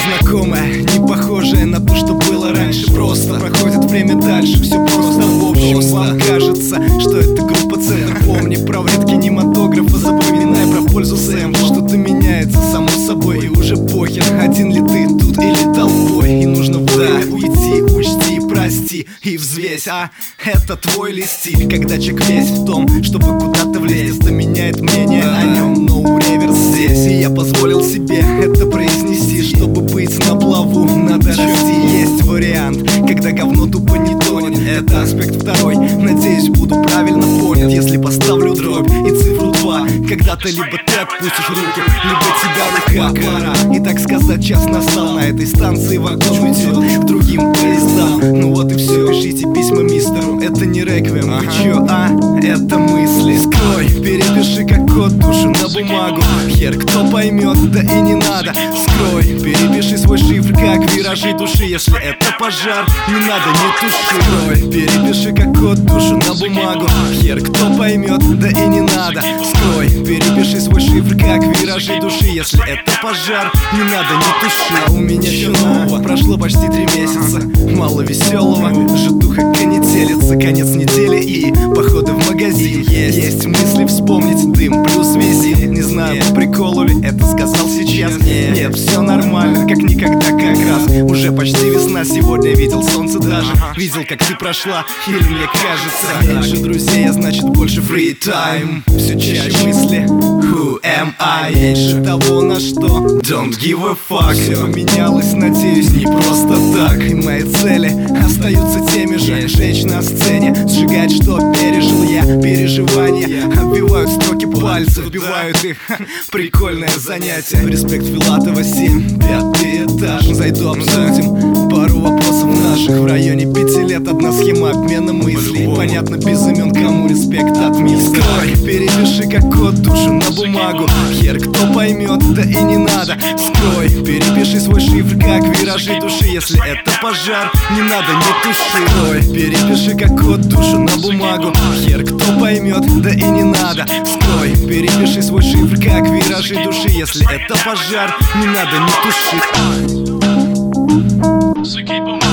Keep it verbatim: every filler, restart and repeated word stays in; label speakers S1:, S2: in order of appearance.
S1: незнакомое, не похожее на то, что было раньше. Просто проходит время дальше, все просто. В общем, вам кажется, что это группа Центр. Помни про вред кинематографа, запоминай про пользу сэмпла. Что-то меняется само собой, и уже похер, один ли ты тут или толпой. И нужно вовремя уйти, учти, прости и взвесь. А это твой ли стиль, когда человек весь в том, чтобы куда-то влезть. Это меняет мнение о нем, но реверс здесь. И я позволил себе это произнести, чтобы быть на плаву, надо расти. Есть вариант, когда говно тупо не тонет. Это аспект второй, надеюсь, буду правильно понят. Если поставлю дробь и цифру два, когда ты либо ты отпустишь руку, либо тебя рука. Пора, и так сказать, час настал. На этой станции вагон уйдет к другим поездам. Ну вот и все, пишите письма мистеру. Это не реквием, вы чё, а? Это мысли. Скрой, перепиши как код душу на бумагу. Хер кто поймет, да и не надо. Скрой, перепиши свой шифр как виражи души. Если это пожар, не надо, не туши. Скрой, перепиши как код душу на бумагу. Хер кто поймет, да и не надо. Скрой, перепиши свой шифр как виражи души. Если это пожар, не надо, не туши. А у меня чё нового? Прошло почти три месяца. Мало веселого, житуха конетелится. Конец недели и походы в магазин. Есть, есть мысли вспомнить дым плюс визит. Не знаю, по приколу ли это сказал сейчас. Нет, все нормально, как никогда как раз. Уже почти весна, сегодня видел солнце даже. Видел, как ты прошла, или мне кажется. Меньше друзей, а значит больше free time. Все чаще мысли who am I? Меньше того, на что don't give a fuck. Все поменялось, надеюсь, не просто так. И мои цели остаются теми же. Жечь на сцене, сжигать, что пережил я. Переживания обвивают строки пальцев, вбивают их. Прикольное занятие. Респект Филатова, семь, пятый этаж. Зайду, обсудим пару вопросов наших. В районе пяти лет одна схема обмена мыслей. Понятно без имен, кому респект от миска. Перепиши как код душу на бумагу. Хер кто поймет, да и не надо. Скрой, перепиши свой шифр как виражи души. Если это пожар, не надо, не туши. Скрой, перепиши как код душу на бумагу. Хер кто поймет, да и не надо. Скрой, перепиши свой шифр как виражи души. Если это пожар, не надо, не туши. So keep on